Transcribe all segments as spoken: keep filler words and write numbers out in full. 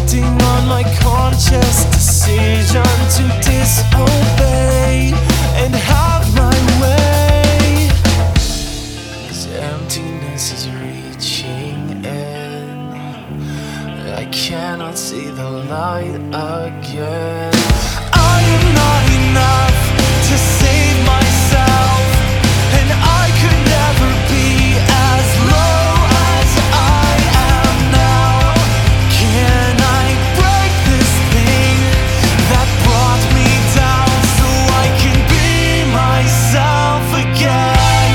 acting on my conscious decision to disobey and have my way. This emptiness is reaching in. I cannot see the light again. I am not enough to save myself, and I could never be as low as I am now. Can I break this thing that brought me down so I can be myself again?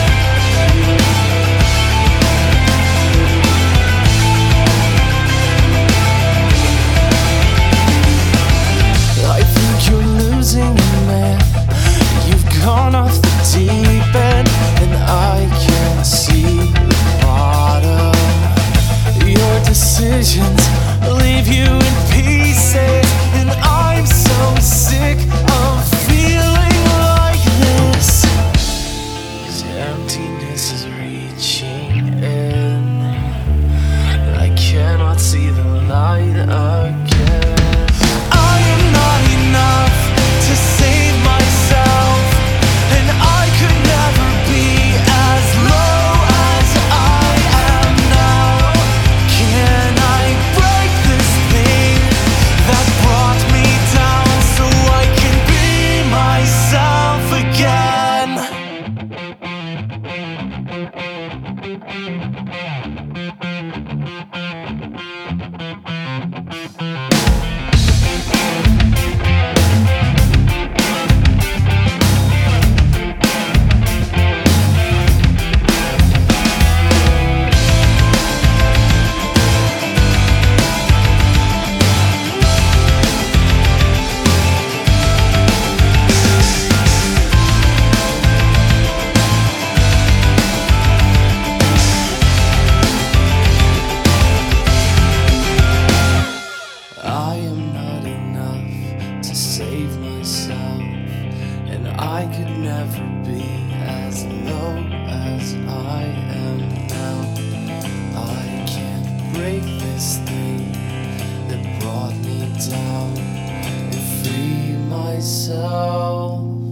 I think you're losing me. You've gone off the deep end, and I can see the bottom. Your decisions leave you in pieces, and I'm so sick of feeling like this. This emptiness is reaching in. I cannot see the light again. I am not enough to save myself, and I could never be as low as I am now. Can I break this thing that brought me down so I can be myself again? I am not enough to save myself, and I could never be as low as I am now. I can't break this thing that brought me down and free myself.